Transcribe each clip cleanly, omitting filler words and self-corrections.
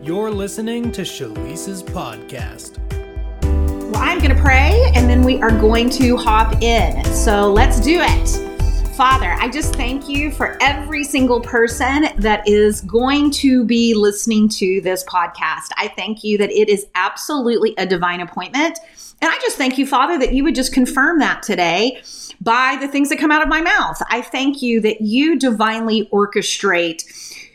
You're listening to Shalice's podcast. Well, I'm going to pray and then we are going to hop in. So let's do it. Father, I just thank you for every single person that is going to be listening to this podcast. I thank you that it is absolutely a divine appointment. And I just thank you, Father, that you would just confirm that today by the things that come out of my mouth. I thank you that you divinely orchestrate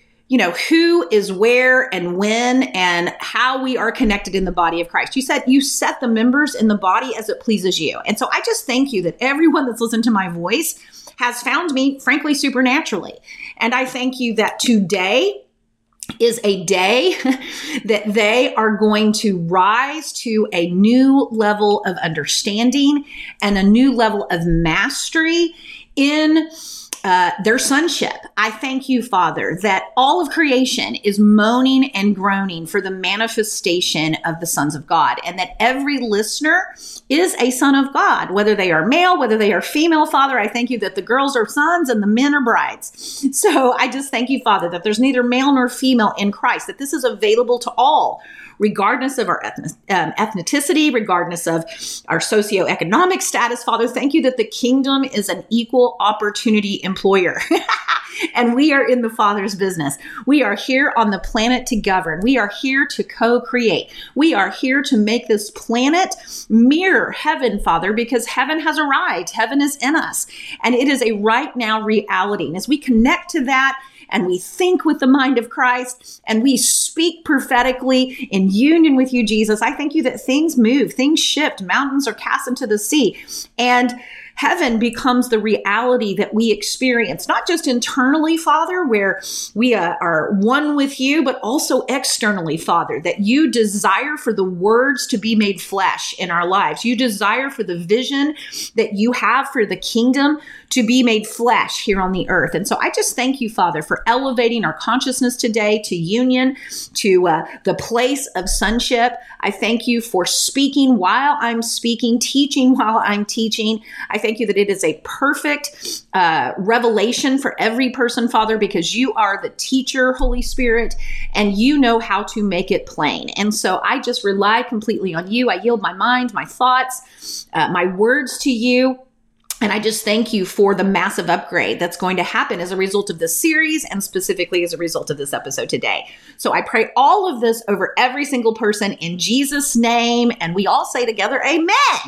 who is where and when and how we are connected in the body of Christ. You said you set the members in the body as it pleases you. And so I just thank you that everyone that's listened to my voice has found me, frankly, supernaturally. And I thank you that today is a day that they are going to rise to a new level of understanding and a new level of mastery in their sonship. I thank you, Father, that all of creation is moaning and groaning for the manifestation of the sons of God, and that every listener is a son of God, whether they are male, whether they are female. Father, I thank you that the girls are sons and the men are brides. So I just thank you, Father, that there's neither male nor female in Christ, that this is available to all, regardless of our ethnicity, regardless of our socioeconomic status. Father, thank you that the kingdom is an equal opportunity employer. And we are in the Father's business. We are here on the planet to govern. We are here to co-create. We are here to make this planet mirror heaven, Father, because heaven has arrived. Heaven is in us. And it is a right now reality. And as we connect to that, and we think with the mind of Christ, and we speak prophetically in union with you, Jesus, I thank you that things move, things shift, mountains are cast into the sea, and heaven becomes the reality that we experience, not just internally, Father, where we are one with you, but also externally, Father, that you desire for the words to be made flesh in our lives. You desire for the vision that you have for the kingdom to be made flesh here on the earth. And so I just thank you, Father, for elevating our consciousness today to union, to the place of sonship. I thank you for speaking while I'm speaking, teaching while I'm teaching. I thank you that it is a perfect revelation for every person, Father, because you are the teacher, Holy Spirit, and you know how to make it plain. And so I just rely completely on you. I yield my mind, my thoughts, my words to you. And I just thank you for the massive upgrade that's going to happen as a result of this series and specifically as a result of this episode today. So I pray all of this over every single person in Jesus' name. And we all say together, amen,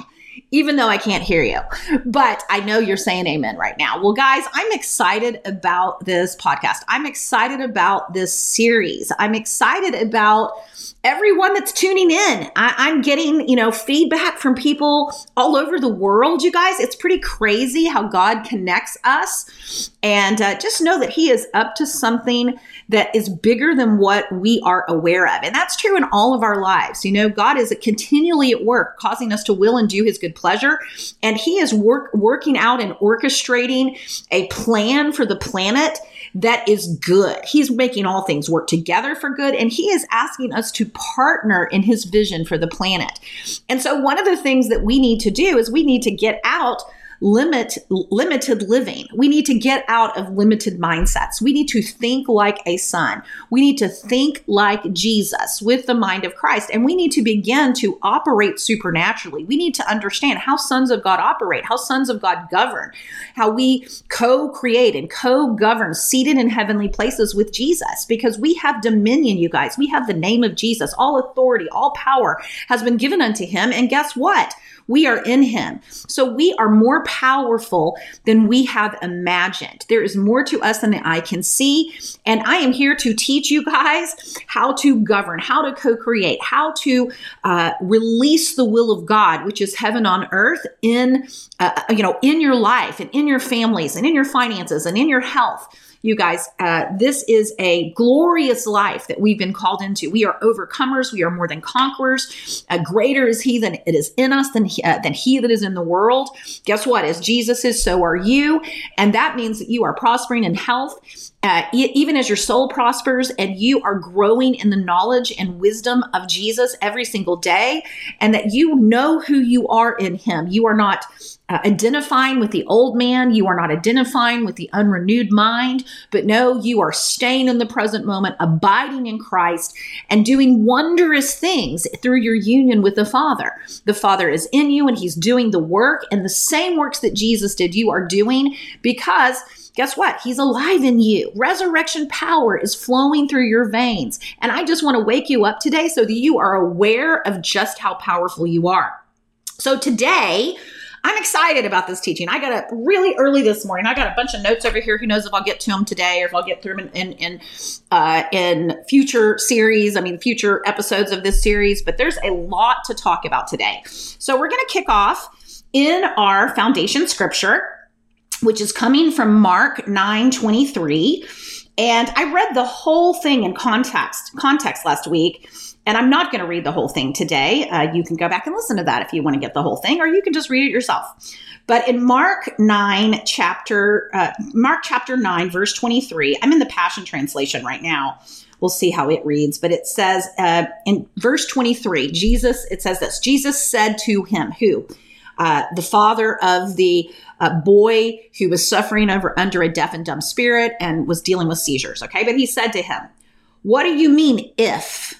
even though I can't hear you. But I know you're saying amen right now. Well, guys, I'm excited about this podcast. I'm excited about this series. I'm excited about everyone that's tuning in. I'm getting, feedback from people all over the world, you guys. It's pretty crazy how God connects us. And just know that he is up to something that is bigger than what we are aware of. And that's true in all of our lives. God is continually at work, causing us to will and do his good pleasure. And he is working out and orchestrating a plan for the planet that is good. He's making all things work together for good, and he is asking us to partner in his vision for the planet. And so one of the things that we need to do is we need to get out limited living. We need to get out of limited mindsets. We need to think like a son. We need to think like Jesus with the mind of Christ. And we need to begin to operate supernaturally. We need to understand how sons of God operate, how sons of God govern, how we co-create and co-govern seated in heavenly places with Jesus, because we have dominion, you guys. We have the name of Jesus. All authority, all power has been given unto him. And guess what? We are in him. So we are more powerful than we have imagined. There is more to us than the eye can see. And I am here to teach you guys how to govern, how to co-create, how to release the will of God, which is heaven on earth in your life and in your families and in your finances and in your health. You guys, this is a glorious life that we've been called into. We are overcomers. We are more than conquerors. Greater is he that it is in us than he that is in the world. Guess what? As Jesus is, so are you. And that means that you are prospering in health, even as your soul prospers, and you are growing in the knowledge and wisdom of Jesus every single day, and that you know who you are in him. You are not identifying with the old man. You are not identifying with the unrenewed mind, but no, you are staying in the present moment, abiding in Christ, and doing wondrous things through your union with the Father. The Father is in you and he's doing the work, and the same works that Jesus did, you are doing, because guess what? He's alive in you. Resurrection power is flowing through your veins. And I just want to wake you up today so that you are aware of just how powerful you are. So today, I'm excited about this teaching. I got up really early this morning. I got a bunch of notes over here. Who knows if I'll get to them today or if I'll get through them in future series. Future episodes of this series. But there's a lot to talk about today. So we're going to kick off in our foundation scripture, which is coming from Mark 9:23. And I read the whole thing in context last week. And I'm not going to read the whole thing today. You can go back and listen to that if you want to get the whole thing, or you can just read it yourself. But in Mark chapter 9, verse 23, I'm in the Passion Translation right now. We'll see how it reads. But it says in verse 23, it says this: Jesus said to him, who? The father of the boy who was suffering under a deaf and dumb spirit and was dealing with seizures. Okay, but he said to him, "What do you mean if?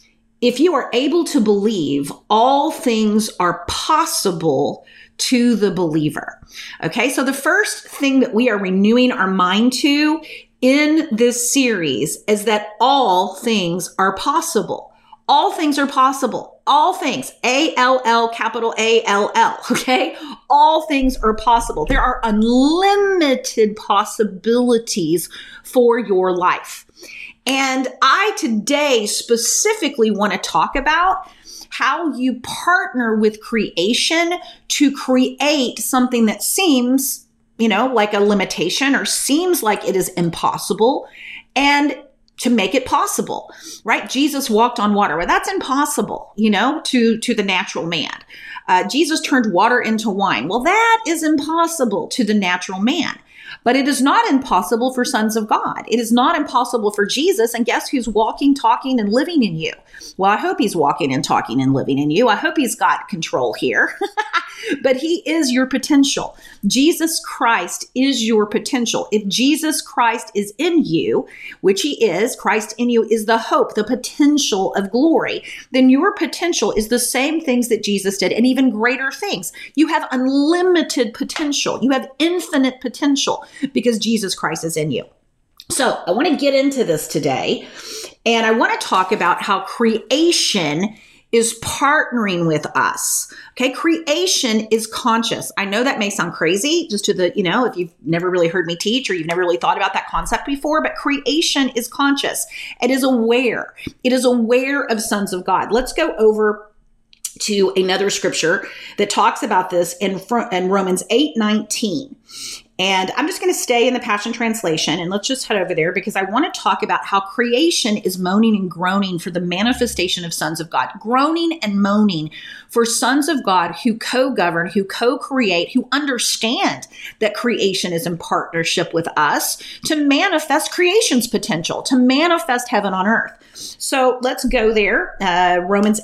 If you are able to believe, all things are possible to the believer." Okay, so the first thing that we are renewing our mind to in this series is that all things are possible. All things are possible. All things. A-L-L, capital A-L-L. Okay? All things are possible. There are unlimited possibilities for your life. And I today specifically want to talk about how you partner with creation to create something that seems, like a limitation or seems like it is impossible, and to make it possible, right? Jesus walked on water. Well, that's impossible, to the natural man. Jesus turned water into wine. Well, that is impossible to the natural man. But it is not impossible for sons of God. It is not impossible for Jesus. And guess who's walking, talking, and living in you? Well, I hope he's walking and talking and living in you. I hope he's got control here. But he is your potential. Jesus Christ is your potential. If Jesus Christ is in you, which he is, Christ in you is the hope, the potential of glory, then your potential is the same things that Jesus did and even greater things. You have unlimited potential. You have infinite potential because Jesus Christ is in you. So I want to get into this today, and I want to talk about how creation is partnering with us. Okay, creation is conscious. I know that may sound crazy just to if you've never really heard me teach or you've never really thought about that concept before, but creation is conscious. It is aware. It is aware of sons of God. Let's go over to another scripture that talks about this in Romans 8:19. And I'm just going to stay in the Passion Translation, and let's just head over there because I want to talk about how creation is moaning and groaning for the manifestation of sons of God. Groaning and moaning for sons of God who co-govern, who co-create, who understand that creation is in partnership with us to manifest creation's potential, to manifest heaven on earth. So let's go there. Romans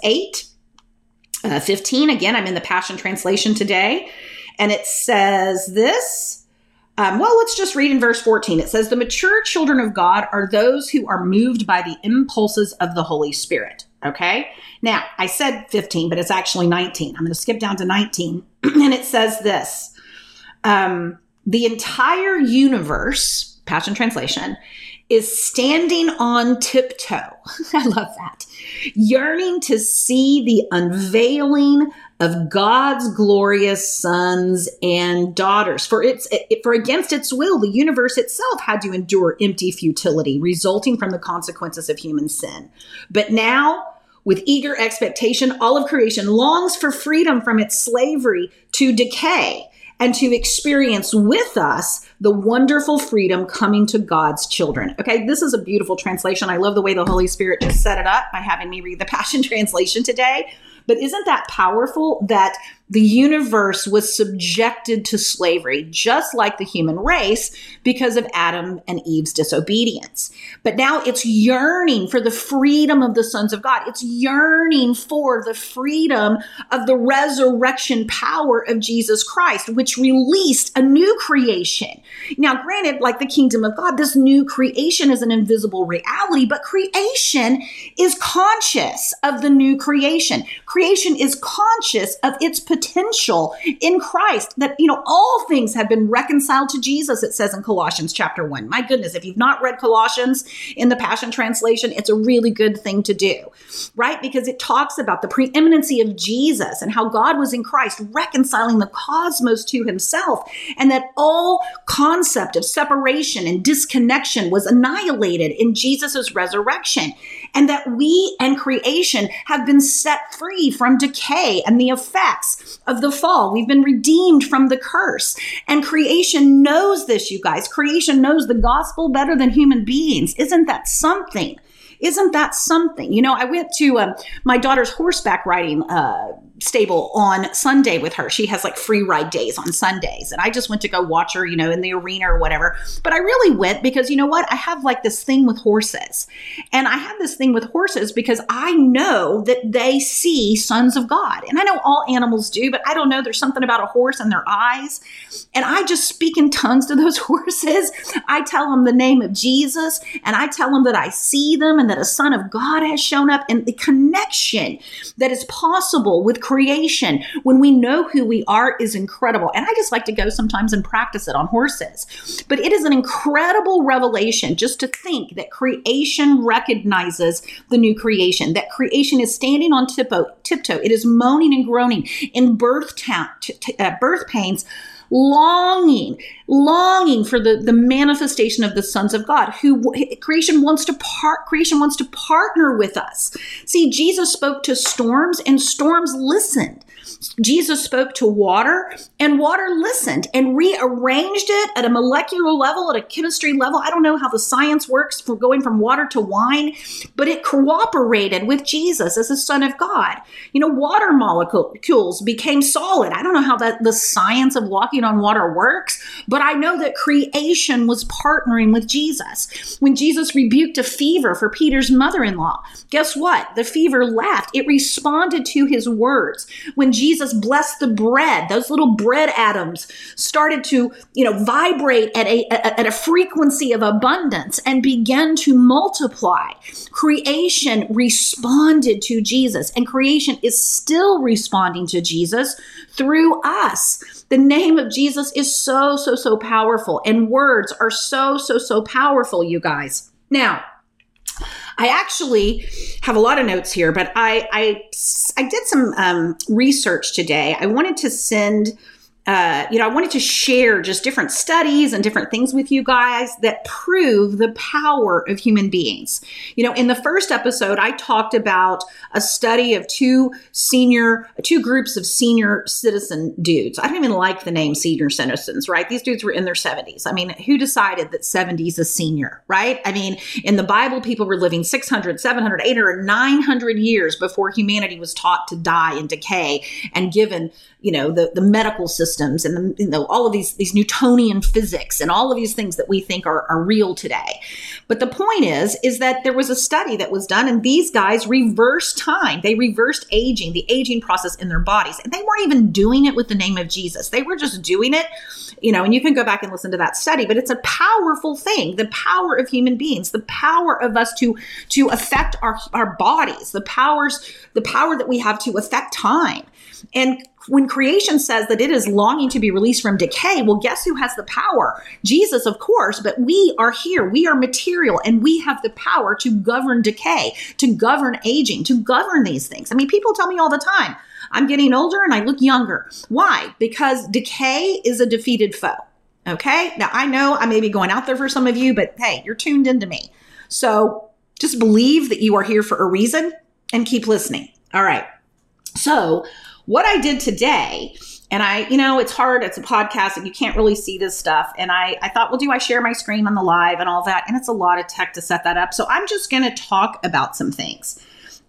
8:15. Again, I'm in the Passion Translation today. And it says this. Let's just read in verse 14. It says, "The mature children of God are those who are moved by the impulses of the Holy Spirit." Okay. Now, I said 15, but it's actually 19. I'm going to skip down to 19. And it says this, "The entire universe," Passion Translation, "is standing on tiptoe." I love that. "Yearning to see the unveiling of God's glorious sons and daughters. For against its will, the universe itself had to endure empty futility resulting from the consequences of human sin. But now, with eager expectation, all of creation longs for freedom from its slavery to decay and to experience with us the wonderful freedom coming to God's children." Okay, this is a beautiful translation. I love the way the Holy Spirit just set it up by having me read the Passion Translation today. But isn't that powerful that the universe was subjected to slavery, just like the human race, because of Adam and Eve's disobedience. But now it's yearning for the freedom of the sons of God. It's yearning for the freedom of the resurrection power of Jesus Christ, which released a new creation. Now, granted, like the kingdom of God, this new creation is an invisible reality, but creation is conscious of the new creation. Creation is conscious of its potential in Christ, that, all things have been reconciled to Jesus, it says in Colossians chapter 1. My goodness, if you've not read Colossians in the Passion Translation, it's a really good thing to do, right? Because it talks about the preeminency of Jesus and how God was in Christ reconciling the cosmos to himself, and that all concept of separation and disconnection was annihilated in Jesus's resurrection, and that we and creation have been set free from decay and the effects of the fall. We've been redeemed from the curse. And creation knows this, you guys. Creation knows the gospel better than human beings. Isn't that something? Isn't that something? I went to my daughter's horseback riding stable on Sunday with her. She has like free ride days on Sundays. And I just went to go watch her, in the arena or whatever. But I really went because you know what? I have like this thing with horses. And I have this thing with horses because I know that they see sons of God. And I know all animals do, but I don't know. There's something about a horse and their eyes. And I just speak in tongues to those horses. I tell them the name of Jesus, and I tell them that I see them and that a son of God has shown up, and the connection that is possible with creation when we know who we are is incredible. And I just like to go sometimes and practice it on horses. But it is an incredible revelation just to think that creation recognizes the new creation, that creation is standing on tiptoe. It is moaning and groaning in birth pains, longing for the manifestation of the sons of God, who creation wants to partner with us. See, Jesus spoke to storms and storms listened. Jesus spoke to water and water listened and rearranged it at a molecular level, at a chemistry level. I don't know how the science works for going from water to wine, but it cooperated with Jesus as the Son of God. Water molecules became solid. I don't know how the science of walking on water works, but I know that creation was partnering with Jesus. When Jesus rebuked a fever for Peter's mother-in-law, guess what? The fever left. It responded to his words. When Jesus blessed the bread, those little bread atoms started to, vibrate at a frequency of abundance and began to multiply. Creation responded to Jesus, and creation is still responding to Jesus through us. The name of Jesus is so, so, so powerful, and words are so, so, so powerful, you guys. Now, I actually have a lot of notes here, but I did some research today. I wanted to I wanted to share just different studies and different things with you guys that prove the power of human beings. In the first episode, I talked about a study of two groups of senior citizen dudes. I don't even like the name senior citizens, right? These dudes were in their 70s. I mean, who decided that 70 is a senior, right? I mean, in the Bible, people were living 600, 700, 800, 900 years before humanity was taught to die and decay and given, the medical systems and all of these Newtonian physics and all of these things that we think are real today. But the point is that there was a study that was done, and these guys reversed time. They reversed aging, the aging process in their bodies. And they weren't even doing it with the name of Jesus. They were just doing it, and you can go back and listen to that study, but it's a powerful thing. The power of human beings, the power of us to affect our bodies, the power that we have to affect time. And when creation says that it is longing to be released from decay, well, guess who has the power? Jesus, of course, but we are here. We are material, and we have the power to govern decay, to govern aging, to govern these things. I mean, people tell me all the time, I'm getting older and I look younger. Why? Because decay is a defeated foe. Okay? Now, I know I may be going out there for some of you, but hey, you're tuned into me. So just believe that you are here for a reason and keep listening. All right. So what I did today, and it's hard, it's a podcast and you can't really see this stuff. And I thought, well, do I share my screen on the live and all that? And it's a lot of tech to set that up. So I'm just going to talk about some things.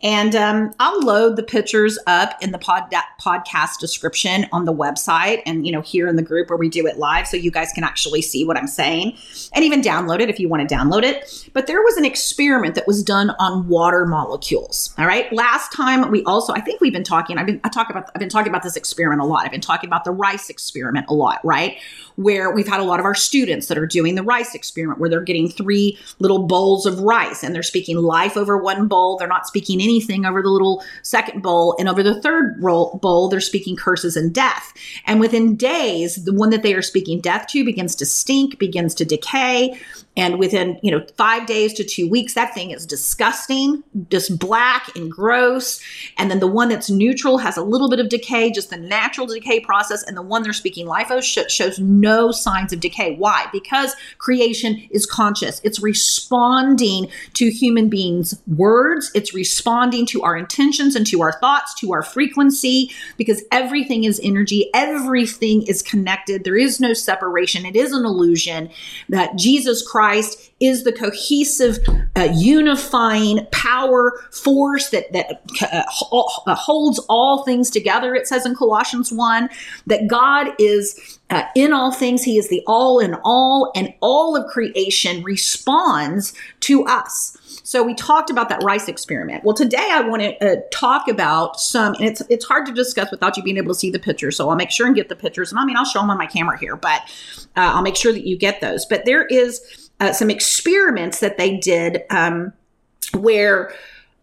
And I'll load the pictures up in the podcast description on the website and, here in the group where we do it live so you guys can actually see what I'm saying and even download it if you want to download it. But there was an experiment that was done on water molecules. All right. Last time I've been talking about this experiment a lot. I've been talking about the rice experiment a lot, right? Where we've had a lot of our students that are doing the rice experiment where they're getting 3 little bowls of rice and they're speaking life over one bowl. They're not speaking anything over the little second bowl. And over the third bowl, they're speaking curses and death. And within days, the one that they are speaking death to begins to stink, begins to decay. And within, 5 days to 2 weeks, that thing is disgusting, just black and gross. And then the one that's neutral has a little bit of decay, just the natural decay process. And the one they're speaking life of shows no signs of decay. Why? Because creation is conscious. It's responding to human beings' words. It's responding to our intentions and to our thoughts, to our frequency, because everything is energy. Everything is connected. There is no separation. It is an illusion that Jesus Christ is the cohesive, unifying power force that holds all things together. It says in Colossians 1 that God is in all things. He is the all in all, and all of creation responds to us. So we talked about that rice experiment. Well, today I want to talk about some, and it's hard to discuss without you being able to see the pictures. So I'll make sure and get the pictures. And I'll show them on my camera here, but I'll make sure that you get those. But there is some experiments that they did where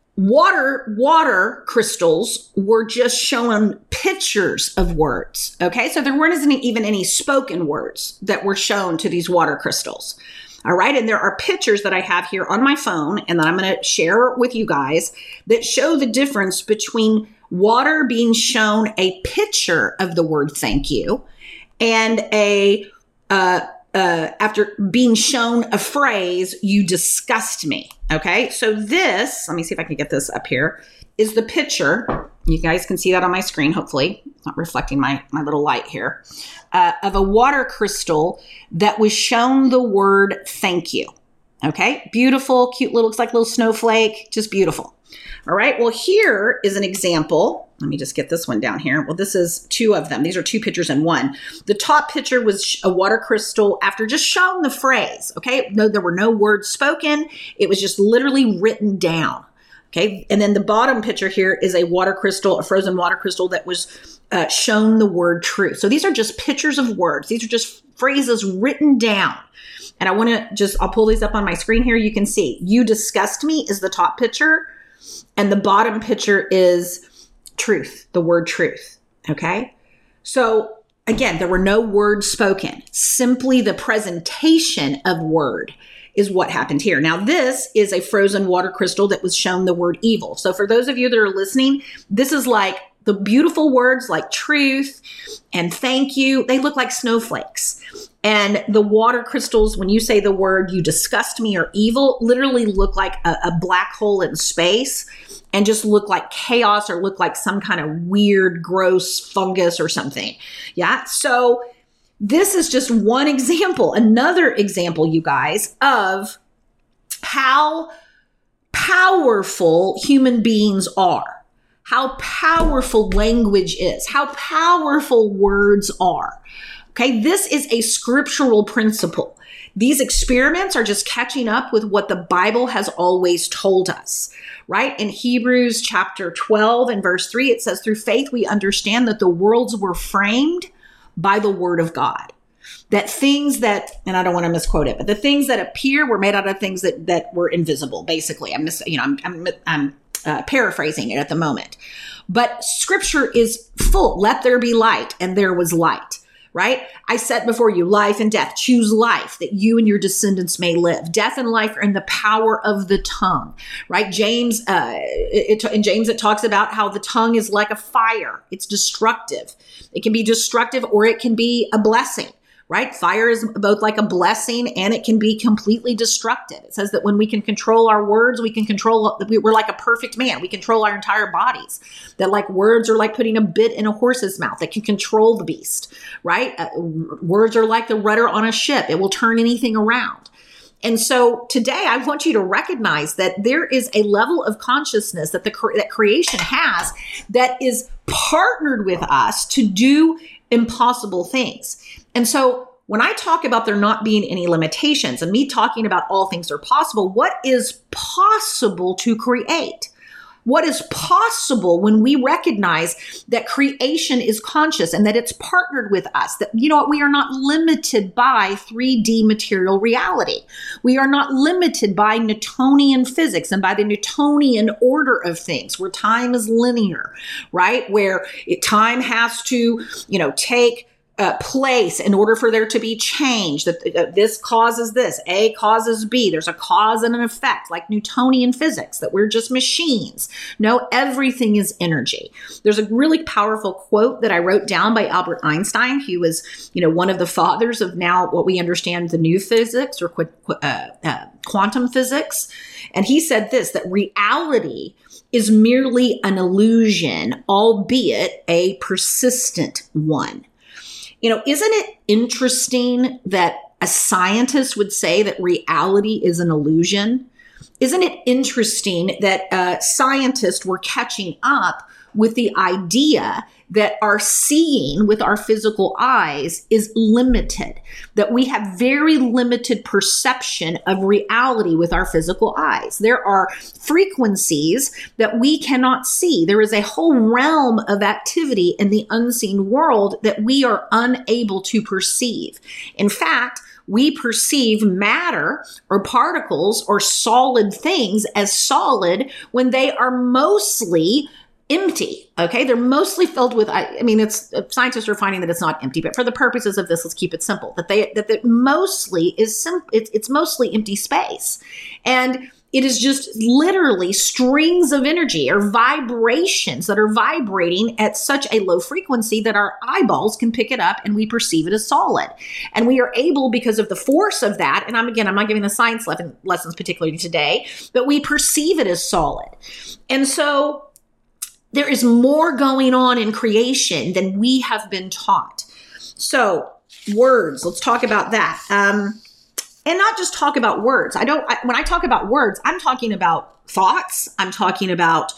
water crystals were just showing pictures of words. Okay, so there weren't even any spoken words that were shown to these water crystals. All right, and there are pictures that I have here on my phone and that I'm going to share with you guys that show the difference between water being shown a picture of the word thank you and after being shown a phrase, you disgust me. Okay, so this, let me see if I can get this up here, is the picture. You guys can see that on my screen, hopefully. It's not reflecting my little light here. Of a water crystal that was shown the word thank you. Okay, beautiful, cute little, looks like a little snowflake, just beautiful. All right, well, here is an example. Let me just get this one down here. Well, this is 2 of them. These are 2 pictures in one. The top picture was a water crystal after just showing the phrase, okay? No, there were no words spoken. It was just literally written down, okay? And then the bottom picture here is a water crystal, a frozen water crystal that was shown the word truth. So these are just pictures of words. These are just phrases written down. And I want to I'll pull these up on my screen here. You can see, you disgust me is the top picture. And the bottom picture is truth, the word truth. Okay. So again, there were no words spoken. Simply the presentation of word is what happened here. Now, this is a frozen water crystal that was shown the word evil. So for those of you that are listening, this is like the beautiful words like truth and thank you. They look like snowflakes. And the water crystals, when you say the word you disgust me or evil, literally look like a black hole in space and just look like chaos or look like some kind of weird, gross fungus or something. Yeah. So this is just one example, another example, you guys, of how powerful human beings are, how powerful language is, how powerful words are. Okay, this is a scriptural principle. These experiments are just catching up with what the Bible has always told us, right? In Hebrews chapter 12 and verse 3, it says, through faith we understand that the worlds were framed by the word of God. That things that, and I don't want to misquote it, but the things that appear were made out of things that were invisible, basically. I'm paraphrasing it at the moment. But scripture is full. Let there be light, and there was light. Right? I set before you life and death. Choose life that you and your descendants may live. Death and life are in the power of the tongue, right? In James, it talks about how the tongue is like a fire. It's destructive. It can be destructive or it can be a blessing, right? Fire is both like a blessing and it can be completely destructive. It says that when we can control our words, we're like a perfect man. We control our entire bodies. That like words are like putting a bit in a horse's mouth that can control the beast, right? Words are like the rudder on a ship. It will turn anything around. And so today I want you to recognize that there is a level of consciousness that that creation has that is partnered with us to do impossible things. And so when I talk about there not being any limitations and me talking about all things are possible, what is possible to create? What is possible when we recognize that creation is conscious and that it's partnered with us, that, you know what, we are not limited by 3D material reality. We are not limited by Newtonian physics and by the Newtonian order of things, where time is linear, right? Where time has to, take place in order for there to be change, that this causes this, A causes B. There's a cause and an effect, like Newtonian physics, that we're just machines. No, everything is energy. There's a really powerful quote that I wrote down by Albert Einstein. He was, one of the fathers of now what we understand the new physics or quantum physics. And he said this, that reality is merely an illusion, albeit a persistent one. Isn't it interesting that a scientist would say that reality is an illusion? Isn't it interesting that scientists were catching up with the idea that our seeing with our physical eyes is limited, that we have very limited perception of reality with our physical eyes. There are frequencies that we cannot see. There is a whole realm of activity in the unseen world that we are unable to perceive. In fact, we perceive matter or particles or solid things as solid when they are mostly empty. Okay. They're mostly filled with, scientists are finding that it's not empty, but for the purposes of this, let's keep it simple, that mostly is it's mostly empty space. And it is just literally strings of energy or vibrations that are vibrating at such a low frequency that our eyeballs can pick it up and we perceive it as solid. And we are able, because of the force of that, and I'm not giving the science lessons particularly today, but we perceive it as solid. And so there is more going on in creation than we have been taught. So words, let's talk about that. And not just talk about words. When I talk about words, I'm talking about thoughts. I'm talking about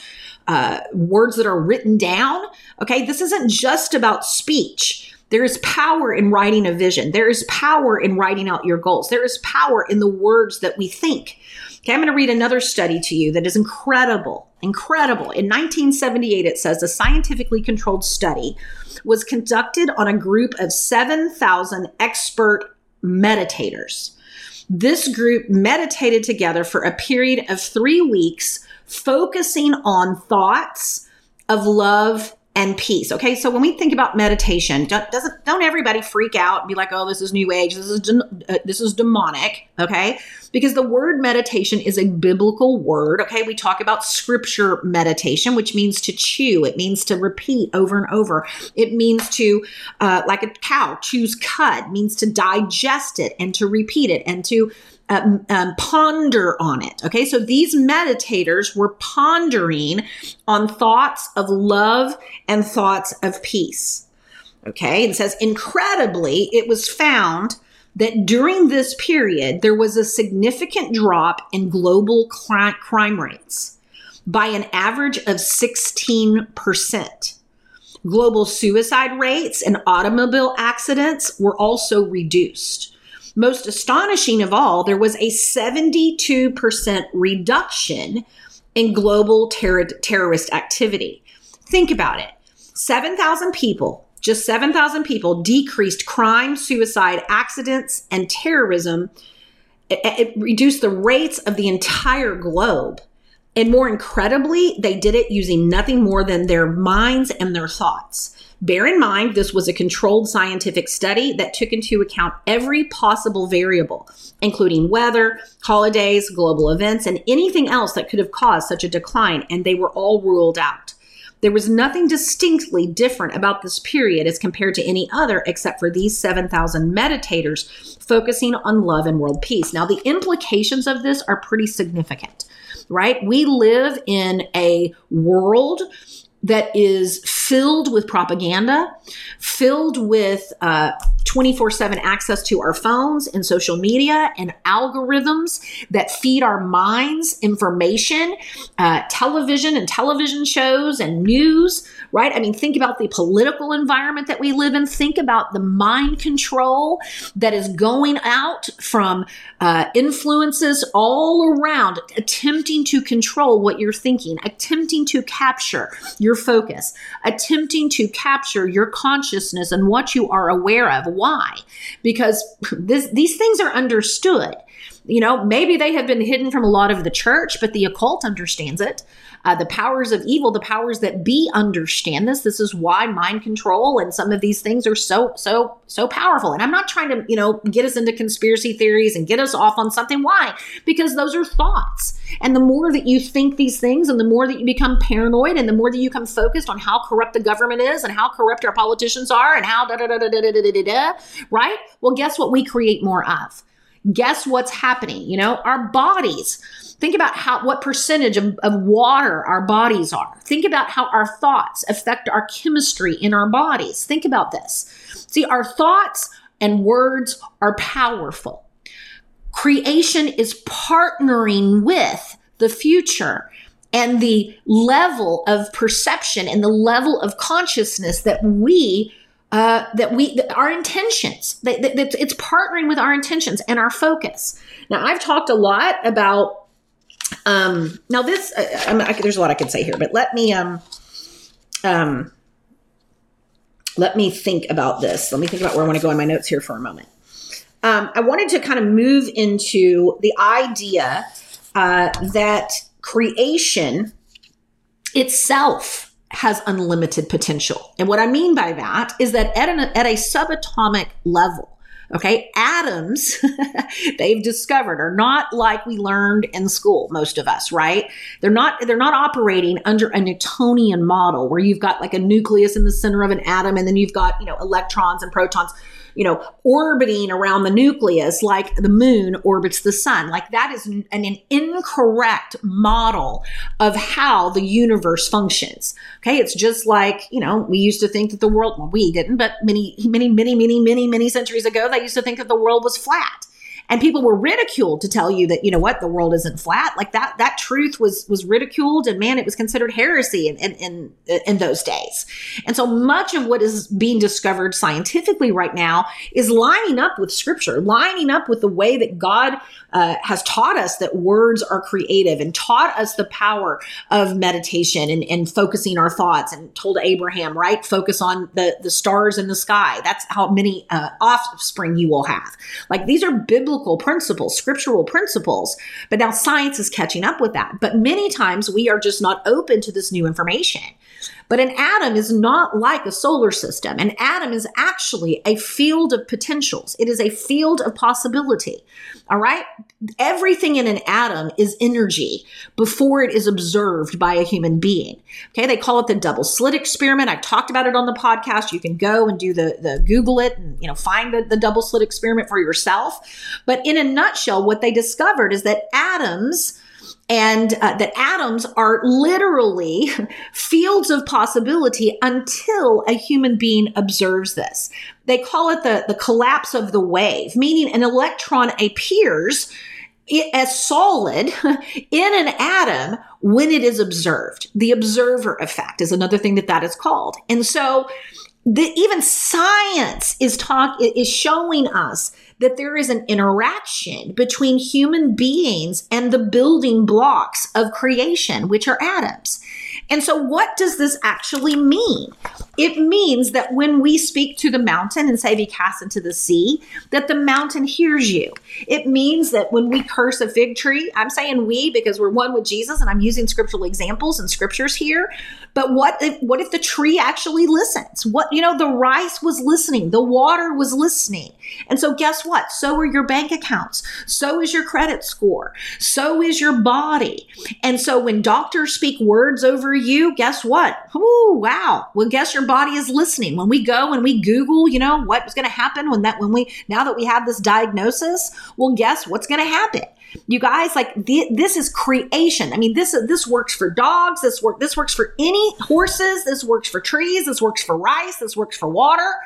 words that are written down. Okay. This isn't just about speech. There is power in writing a vision. There is power in writing out your goals. There is power in the words that we think. Okay, I'm going to read another study to you that is incredible. Incredible. In 1978, it says a scientifically controlled study was conducted on a group of 7,000 expert meditators. This group meditated together for a period of 3 weeks, focusing on thoughts of love and peace. Okay, so when we think about meditation, don't everybody freak out and be like, "Oh, this is New Age. This is demonic." Okay, because the word meditation is a biblical word. Okay, we talk about scripture meditation, which means to chew. It means to repeat over and over. It means to, like a cow, choose cud. Means to digest it and to repeat it and to ponder on it. Okay, so these meditators were pondering on thoughts of love and thoughts of peace. Okay, it says, incredibly, it was found that during this period, there was a significant drop in global crime rates by an average of 16%. Global suicide rates and automobile accidents were also reduced. Most astonishing of all, there was a 72% reduction in global terrorist activity. Think about it. 7,000 people, just 7,000 people decreased crime, suicide, accidents, and terrorism. It reduced the rates of the entire globe. And more incredibly, they did it using nothing more than their minds and their thoughts. Bear in mind, this was a controlled scientific study that took into account every possible variable, including weather, holidays, global events, and anything else that could have caused such a decline, and they were all ruled out. There was nothing distinctly different about this period as compared to any other except for these 7,000 meditators focusing on love and world peace. Now, the implications of this are pretty significant, right? We live in a world that is filled with propaganda, filled with 24/7 access to our phones and social media and algorithms that feed our minds information, television and television shows and news, right? I mean, think about the political environment that we live in. Think about the mind control that is going out from influences all around, attempting to control what you're thinking, attempting to capture your focus, attempting to capture your consciousness and what you are aware of. Why? Because these things are understood. You know, maybe they have been hidden from a lot of the church, but the occult understands it. The powers of evil, the powers that be understand this. This is why mind control and some of these things are so powerful. And I'm not trying to, get us into conspiracy theories and get us off on something. Why? Because those are thoughts. And the more that you think these things and the more that you become paranoid and the more that you become focused on how corrupt the government is and how corrupt our politicians are and how right? Well, guess what we create more of? Guess what's happening? Our bodies. Think about what percentage of water our bodies are. Think about how our thoughts affect our chemistry in our bodies. Think about this. See, our thoughts and words are powerful. Creation is partnering with the future and the level of perception and the level of consciousness that our intentions, it's partnering with our intentions and our focus. Now, I've talked a lot about, there's a lot I could say here, but let me think about this. Let me think about where I want to go in my notes here for a moment. I wanted to kind of move into the idea that creation itself has unlimited potential. And what I mean by that is that at a subatomic level, okay, atoms, they've discovered, are not like we learned in school, most of us, right? They're not operating under a Newtonian model where you've got like a nucleus in the center of an atom and then you've got, electrons and protons, orbiting around the nucleus like the moon orbits the sun. Like that is an incorrect model of how the universe functions. Okay. It's just like, we used to think that the world, well, we didn't, but many centuries ago, they used to think that the world was flat. And people were ridiculed to tell you that, the world isn't flat. Like that truth was ridiculed, and man, it was considered heresy in those days. And so much of what is being discovered scientifically right now is lining up with scripture, lining up with the way that God has taught us that words are creative and taught us the power of meditation and focusing our thoughts, and told Abraham, right? Focus on the stars in the sky. That's how many offspring you will have. Like these are biblical principles, scriptural principles, but now science is catching up with that. But many times we are just not open to this new information. But an atom is not like a solar system. An atom is actually a field of potentials. It is a field of possibility. All right. Everything in an atom is energy before it is observed by a human being. Okay. They call it the double slit experiment. I've talked about it on the podcast. You can go and do the Google it and, find the double slit experiment for yourself. But in a nutshell, what they discovered is that atoms are literally fields of possibility until a human being observes this. They call it the collapse of the wave, meaning an electron appears as solid in an atom when it is observed. The observer effect is another thing that is called. And so even science is showing us that there is an interaction between human beings and the building blocks of creation, which are atoms. And so what does this actually mean? It means that when we speak to the mountain and say, be cast into the sea, that the mountain hears you. It means that when we curse a fig tree, I'm saying we because we're one with Jesus and I'm using scriptural examples and scriptures here. But what if the tree actually listens? The rice was listening. The water was listening. And so guess what? So are your bank accounts. So is your credit score. So is your body. And so when doctors speak words over you, guess what? Oh, wow. Well, guess your body is listening. When we go and we Google, what's going to happen now that we have this diagnosis, well, guess what's going to happen? You guys, this is creation. I mean, this works for dogs. This works for any horses. This works for trees. This works for rice. This works for water.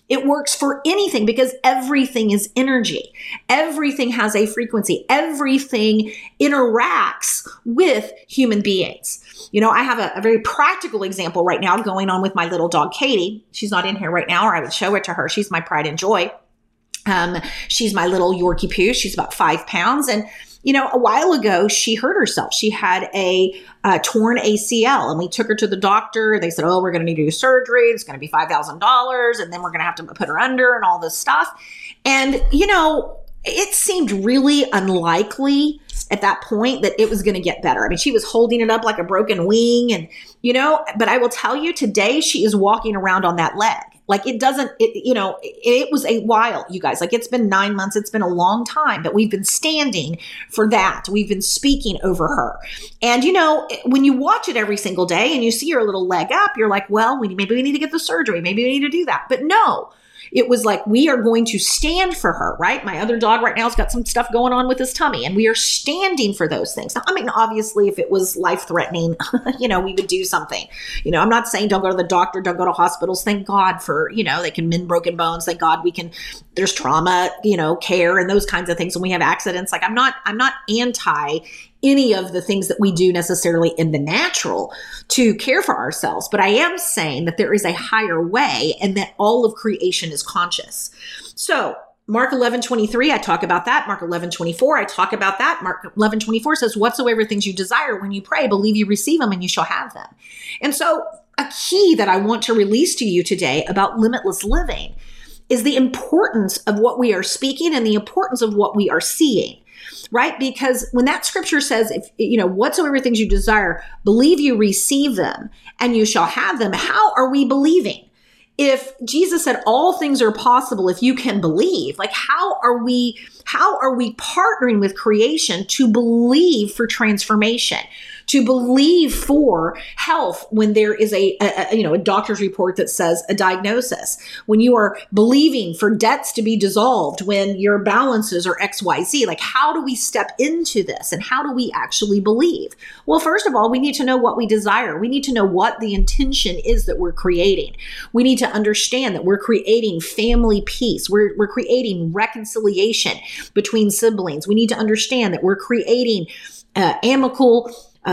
It works for anything because everything is energy. Everything has a frequency. Everything interacts with human beings. You know, I have a very practical example right now going on with my little dog, Katie. She's not in here right now, or I would show it to her. She's my pride and joy. She's my little Yorkie poo. She's about 5 pounds. And, you know, a while ago, she hurt herself. She had a torn ACL, and we took her to the doctor. They said, oh, we're going to need to do surgery. It's going to be $5,000. And then we're going to have to put her under and all this stuff. And, you know, it seemed really unlikely at that point that it was going to get better. I mean, she was holding it up like a broken wing and, you know, but I will tell you today, she is walking around on that leg. Like it was a while, you guys, like it's been 9 months. It's been a long time, but we've been standing for that. We've been speaking over her. And, you know, when you watch it every single day and you see her little leg up, you're like, well, maybe we need to get the surgery. Maybe we need to do that. But no. It was like, we are going to stand for her, right? My other dog right now has got some stuff going on with his tummy, and we are standing for those things. Now, I mean, obviously, if it was life-threatening, you know, we would do something. You know, I'm not saying don't go to the doctor, don't go to hospitals. Thank God for, you know, they can mend broken bones. Thank God there's trauma, you know, care and those kinds of things when we have accidents. Like I'm not anti any of the things that we do necessarily in the natural to care for ourselves. But I am saying that there is a higher way and that all of creation is conscious. So Mark 11:23, I talk about that. Mark 11:24, I talk about that. Mark 11:24 says, whatsoever things you desire when you pray, believe you receive them and you shall have them. And so a key that I want to release to you today about limitless living is the importance of what we are speaking and the importance of what we are seeing. Right? Because when that scripture says, if you know, whatsoever things you desire, believe you receive them and you shall have them. How are we believing? If Jesus said all things are possible if you can believe, like how are we partnering with creation to believe for transformation? To believe for health when there is a doctor's report that says a diagnosis, when you are believing for debts to be dissolved, when your balances are XYZ, like how do we step into this and how do we actually believe? Well, first of all, we need to know what we desire. We need to know what the intention is that we're creating. We need to understand that we're creating family peace. We're creating reconciliation between siblings. We need to understand that we're creating amicable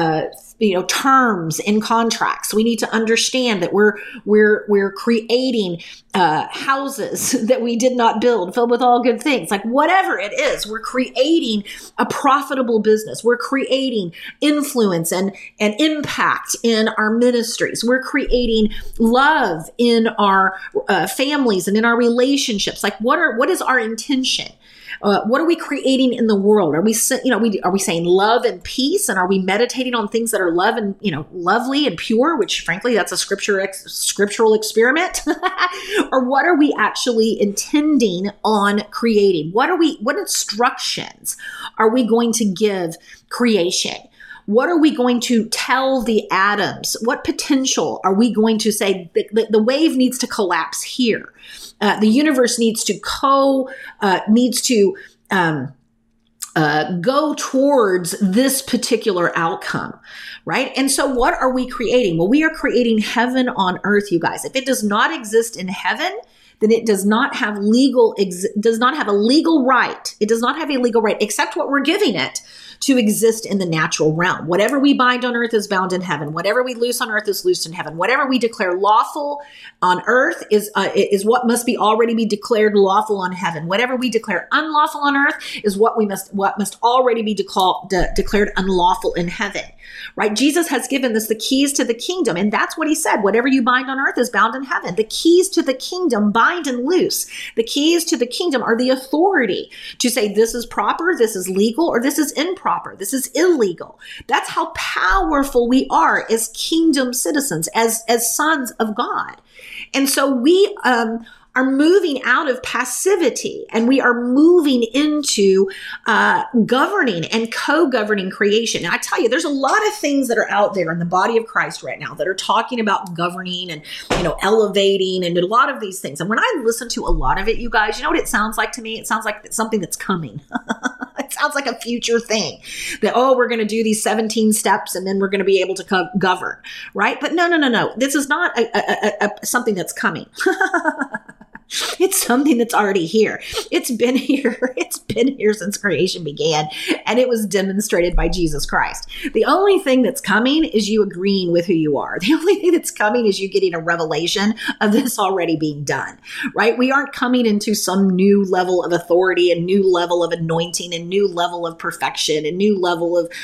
terms in contracts. We need to understand that we're creating houses that we did not build, filled with all good things. Like whatever it is, we're creating a profitable business. We're creating influence and impact in our ministries. We're creating love in our families and in our relationships. Like what is our intention? What are we creating in the world? Are we saying love and peace, and are we meditating on things that are love and lovely and pure? Which, frankly, that's a scriptural experiment. Or what are we actually intending on creating? What instructions are we going to give creation? What are we going to tell the atoms? What potential are we going to say the wave needs to collapse here? The universe needs to go towards this particular outcome, right? And so what are we creating? Well, we are creating heaven on earth, you guys. If it does not exist in heaven, then it does not have a legal right. It does not have a legal right, except what we're giving it to exist in the natural realm. Whatever we bind on earth is bound in heaven. Whatever we loose on earth is loosed in heaven. Whatever we declare lawful on earth is what must already be declared lawful on heaven. Whatever we declare unlawful on earth is what must already be declared unlawful in heaven. Right? Jesus has given us the keys to the kingdom, and that's what he said. Whatever you bind on earth is bound in heaven. The keys to the kingdom bind and loose. The keys to the kingdom are the authority to say this is proper, this is legal, or this is improper, this is illegal. That's how powerful we are as kingdom citizens, as sons of God. And so we are moving out of passivity, and we are moving into governing and co-governing creation. And I tell you, there's a lot of things that are out there in the body of Christ right now that are talking about governing and elevating and a lot of these things. And when I listen to a lot of it, you guys, you know what it sounds like to me? It sounds like something that's coming. It sounds like a future thing that, we're going to do these 17 steps and then we're going to be able to govern, right? But no. This is not something that's coming. It's something that's already here. It's been here. It's been here since creation began, and it was demonstrated by Jesus Christ. The only thing that's coming is you agreeing with who you are. The only thing that's coming is you getting a revelation of this already being done, right? We aren't coming into some new level of authority, a new level of anointing, a new level of perfection, a new level of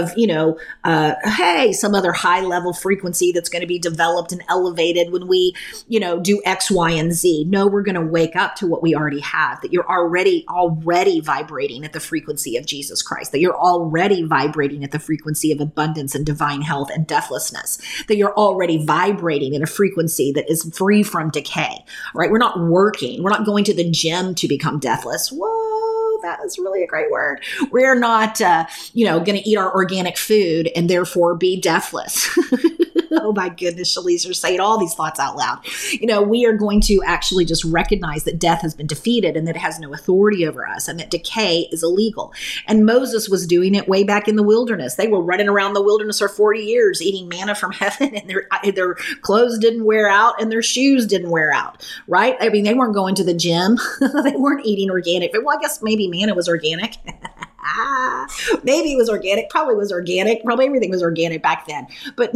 some other high level frequency that's going to be developed and elevated when we, do X, Y, and Z. No, we're going to wake up to what we already have, that you're already vibrating at the frequency of Jesus Christ, that you're already vibrating at the frequency of abundance and divine health and deathlessness, that you're already vibrating at a frequency that is free from decay, right? We're not working. We're not going to the gym to become deathless. Whoa, that is really a great word. We're not, going to eat our organic food and therefore be deathless. Oh my goodness, Shalise, you're saying all these thoughts out loud. We are going to actually just recognize that death has been defeated and that it has no authority over us and that decay is illegal. And Moses was doing it way back in the wilderness. They were running around the wilderness for 40 years, eating manna from heaven, and their clothes didn't wear out and their shoes didn't wear out, right? I mean, they weren't going to the gym. They weren't eating organic. Well, I guess maybe manna was organic. Maybe it was organic, probably was organic, probably everything was organic back then. But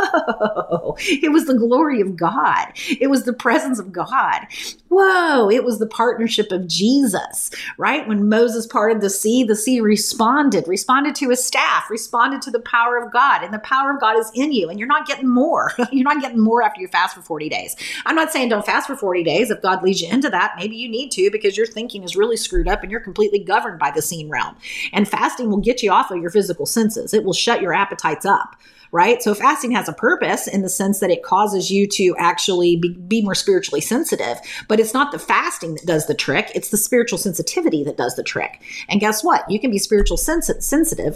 no, it was the glory of God. It was the presence of God. Whoa, it was the partnership of Jesus, right? When Moses parted the sea responded to his staff, responded to the power of God, and the power of God is in you, and you're not getting more. You're not getting more after you fast for 40 days. I'm not saying don't fast for 40 days. If God leads you into that, maybe you need to, because your thinking is really screwed up and you're completely governed by the seen realm. And fasting will get you off of your physical senses. It will shut your appetites up, right? So fasting has a purpose in the sense that it causes you to actually be more spiritually sensitive. But it's not the fasting that does the trick. It's the spiritual sensitivity that does the trick. And guess what? You can be spiritually sensitive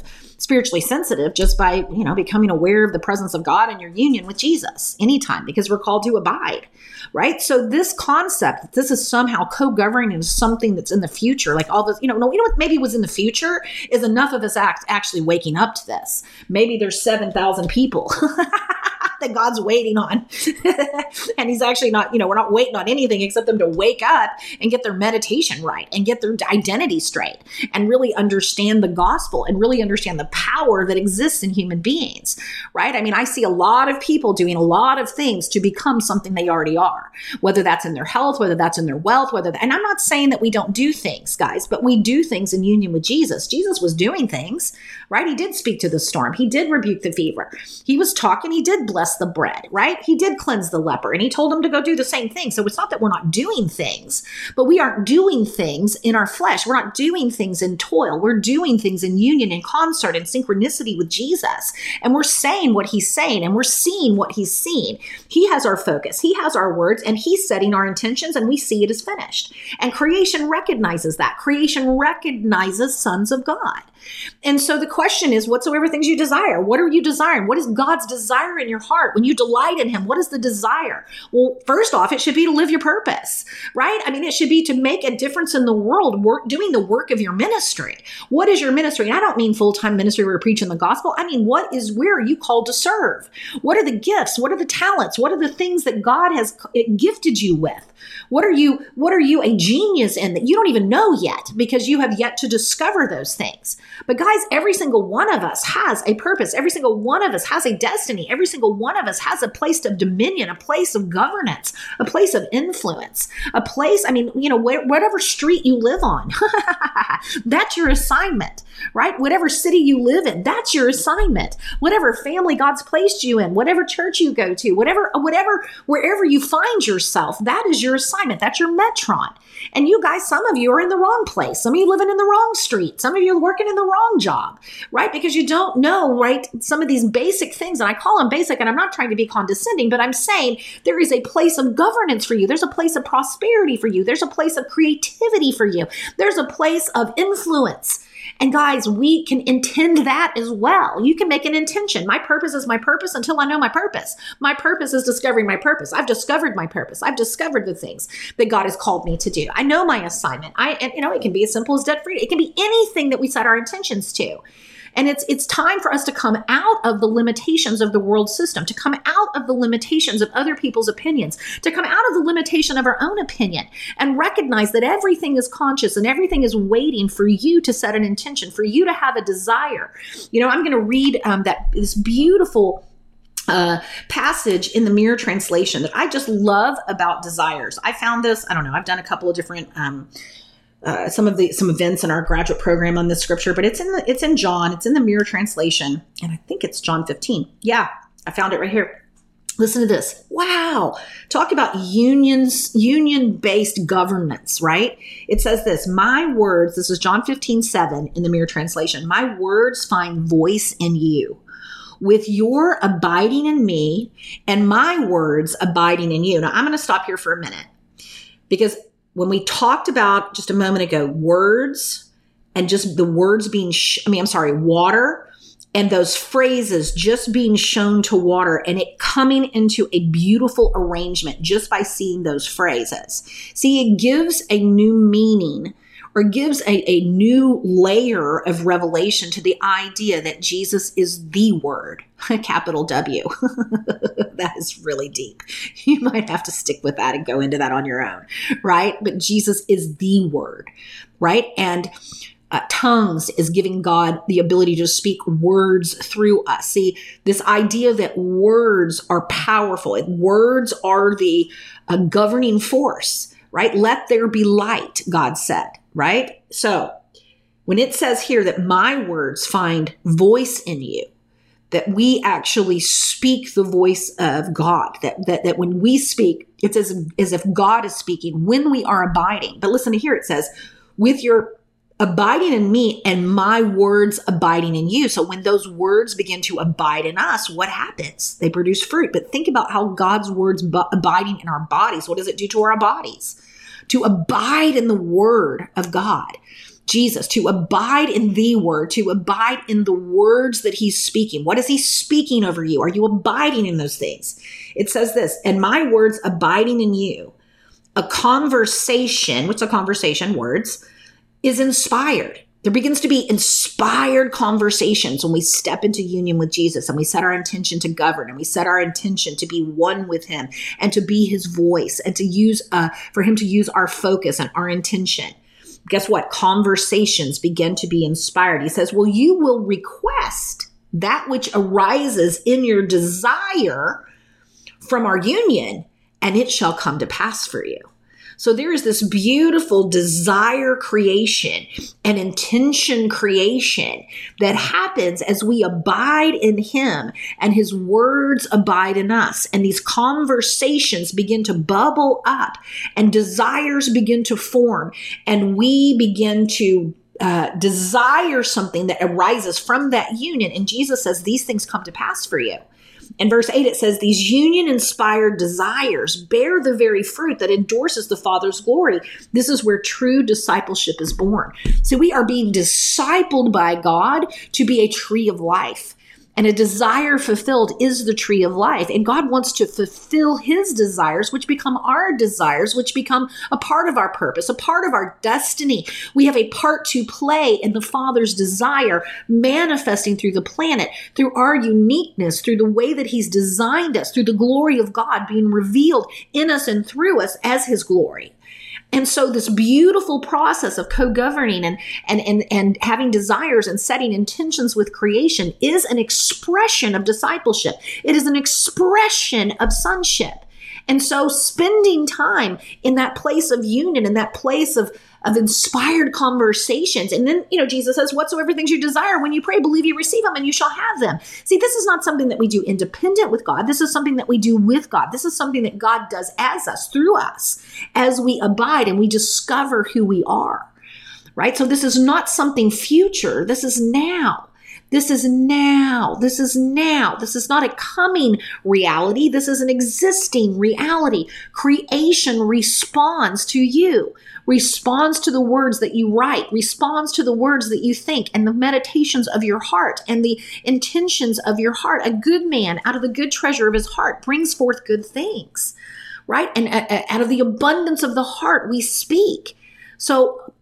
just by, becoming aware of the presence of God and your union with Jesus anytime, because we're called to abide. Right? So this concept, this is somehow co-governing in something that's in the future, like all this, what maybe was in the future is enough of us actually waking up to this. Maybe there's 7,000 people that God's waiting on. And he's actually not, we're not waiting on anything except them to wake up and get their meditation right and get their identity straight and really understand the gospel and really understand the power that exists in human beings, right? I mean, I see a lot of people doing a lot of things to become something they already are, whether that's in their health, whether that's in their wealth, and I'm not saying that we don't do things, guys, but we do things in union with Jesus. Jesus was doing things, right? He did speak to the storm. He did rebuke the fever. He was talking. He did bless the bread, right? He did cleanse the leper, and he told him to go do the same thing. So it's not that we're not doing things, but we aren't doing things in our flesh. We're not doing things in toil. We're doing things in union, in concert, in synchronicity with Jesus. And we're saying what he's saying, and we're seeing what he's seeing. He has our focus. He has our words, and he's setting our intentions, and we see it as finished. And creation recognizes that. Creation recognizes sons of God. And so the question is, whatsoever things you desire, what are you desiring? What is God's desire in your heart? When you delight in him, what is the desire? Well, first off, it should be to live your purpose, right? I mean, it should be to make a difference in the world, doing the work of your ministry. What is your ministry? And I don't mean full-time ministry where you're preaching the gospel. I mean, where are you called to serve? What are the gifts? What are the talents? What are the things that God has gifted you with? What are you a genius in that you don't even know yet, because you have yet to discover those things? But guys, every single one of us has a purpose. Every single one of us has a destiny. Every single one of us has a place of dominion, a place of governance, a place of influence, a place, whatever street you live on, that's your assignment, right? Whatever city you live in, that's your assignment. Whatever family God's placed you in, whatever church you go to, wherever you find yourself, that is your assignment. That's your metron. And you guys, some of you are in the wrong place. Some of you living in the wrong street. Some of you are working in the wrong job, right? Because you don't know, right, some of these basic things, and I call them basic, and I'm not trying to be condescending, but I'm saying there is a place of governance for you. There's a place of prosperity for you. There's a place of creativity for you. There's a place of influence. And guys, we can intend that as well. You can make an intention. My purpose is my purpose until I know my purpose. My purpose is discovering my purpose. I've discovered my purpose. I've discovered the things that God has called me to do. I know my assignment. It can be as simple as debt free. It can be anything that we set our intentions to. And it's time for us to come out of the limitations of the world system, to come out of the limitations of other people's opinions, to come out of the limitation of our own opinion, and recognize that everything is conscious and everything is waiting for you to set an intention, for you to have a desire. I'm going to read this beautiful passage in the Mirror translation that I just love about desires. I found this, I don't know, I've done a couple of different some events in our graduate program on this scripture, but it's in John, it's in the Mirror translation, and I think it's John 15. Yeah, I found it right here. Listen to this. Wow. Talk about union-based governance, right? It says this, my words, this is John 15:7 in the Mirror translation, my words find voice in you, with your abiding in me and my words abiding in you. Now, I'm going to stop here for a minute, because when we talked about just a moment ago, words and just the words being, water, and those phrases just being shown to water and it coming into a beautiful arrangement just by seeing those phrases. See, it gives a new meaning, or gives a new layer of revelation to the idea that Jesus is the Word, capital W. That is really deep. You might have to stick with that and go into that on your own, right? But Jesus is the Word, right? And tongues is giving God the ability to speak words through us. See, this idea that words are powerful, words are the governing force, right? Let there be light, God said, right? So when it says here that my words find voice in you, that we actually speak the voice of God, that when we speak, it's as if God is speaking when we are abiding. But listen to here, it says, with your abiding in me and my words abiding in you. So when those words begin to abide in us, what happens? They produce fruit. But think about how God's words abiding in our bodies. What does it do to our bodies? To abide in the word of God, Jesus, to abide in the word, to abide in the words that he's speaking. What is he speaking over you? Are you abiding in those things? It says this, and my words abiding in you, a conversation, what's a conversation? Words, is inspired. There begins to be inspired conversations when we step into union with Jesus and we set our intention to govern and we set our intention to be one with him and to be his voice and to use, for him to use our focus and our intention. Guess what? Conversations begin to be inspired. He says, well, you will request that which arises in your desire from our union, and it shall come to pass for you. So there is this beautiful desire creation and intention creation that happens as we abide in him and his words abide in us. And these conversations begin to bubble up and desires begin to form. And we begin to desire something that arises from that union. And Jesus says, these things come to pass for you. In verse 8, it says, these union-inspired desires bear the very fruit that endorses the Father's glory. This is where true discipleship is born. So we are being discipled by God to be a tree of life. And a desire fulfilled is the tree of life. And God wants to fulfill his desires, which become our desires, which become a part of our purpose, a part of our destiny. We have a part to play in the Father's desire manifesting through the planet, through our uniqueness, through the way that he's designed us, through the glory of God being revealed in us and through us as his glory. And so this beautiful process of co-governing and having desires and setting intentions with creation is an expression of discipleship. It is an expression of sonship. And so spending time in that place of union, in that place of inspired conversations. And then, Jesus says, whatsoever things you desire, when you pray, believe you receive them and you shall have them. See, this is not something that we do independent with God. This is something that we do with God. This is something that God does as us, through us, as we abide and we discover who we are, right? So this is not something future. This is now. This is now. This is now. This is not a coming reality. This is an existing reality. Creation responds to you, responds to the words that you write, responds to the words that you think and the meditations of your heart and the intentions of your heart. A good man out of the good treasure of his heart brings forth good things, right? And out of the abundance of the heart we speak. So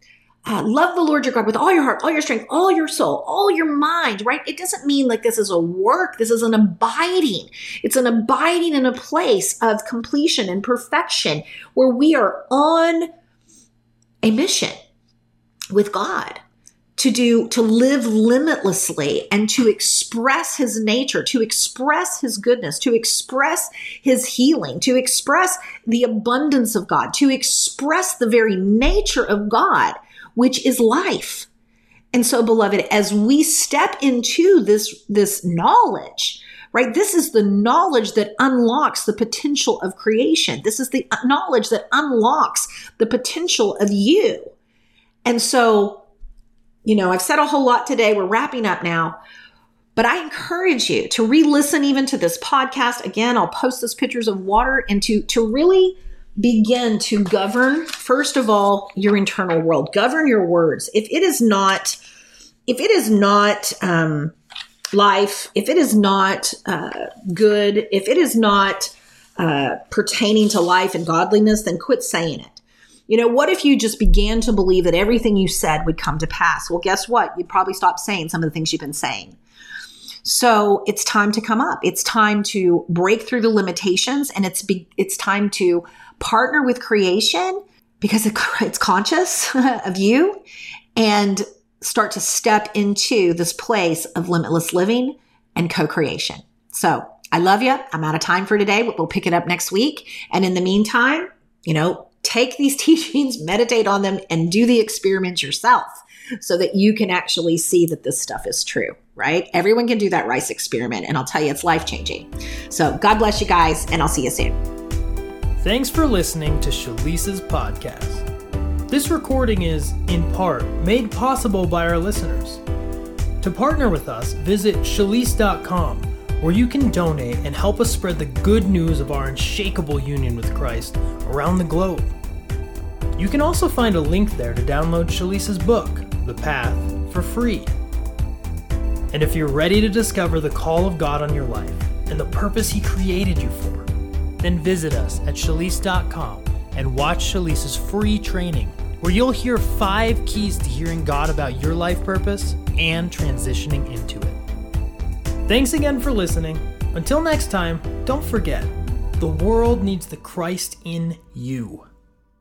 love the Lord your God with all your heart, all your strength, all your soul, all your mind, right? It doesn't mean like this is a work. This is an abiding. It's an abiding in a place of completion and perfection where we are on a mission with God to live limitlessly and to express his nature, to express his goodness, to express his healing, to express the abundance of God, to express the very nature of God, which is life. And so, beloved, as we step into this knowledge, right? This is the knowledge that unlocks the potential of creation. This is the knowledge that unlocks the potential of you. And so, I've said a whole lot today. We're wrapping up now, but I encourage you to re-listen even to this podcast. Again, I'll post those pictures of water and to really begin to govern, first of all, your internal world. Govern your words. If it is not life, if it is not good, if it is not pertaining to life and godliness, then quit saying it. What if you just began to believe that everything you said would come to pass? Well, guess what? You'd probably stop saying some of the things you've been saying. So it's time to come up. It's time to break through the limitations, and it's time to partner with creation because it's conscious of you, and start to step into this place of limitless living and co-creation. So I love you. I'm out of time for today, but we'll pick it up next week. And in the meantime, take these teachings, meditate on them, and do the experiments yourself so that you can actually see that this stuff is true, right? Everyone can do that rice experiment, and I'll tell you, it's life-changing. So God bless you guys, and I'll see you soon. Thanks for listening to Shalisa's podcast. This recording is, in part, made possible by our listeners. To partner with us, visit Shalise.com, where you can donate and help us spread the good news of our unshakable union with Christ around the globe. You can also find a link there to download Shalisa's book, The Path, for free. And if you're ready to discover the call of God on your life and the purpose he created you for, then visit us at Shalise.com and watch Shalisa's free training, where you'll hear 5 keys to hearing God about your life purpose and transitioning into it. Thanks again for listening. Until next time, don't forget, the world needs the Christ in you.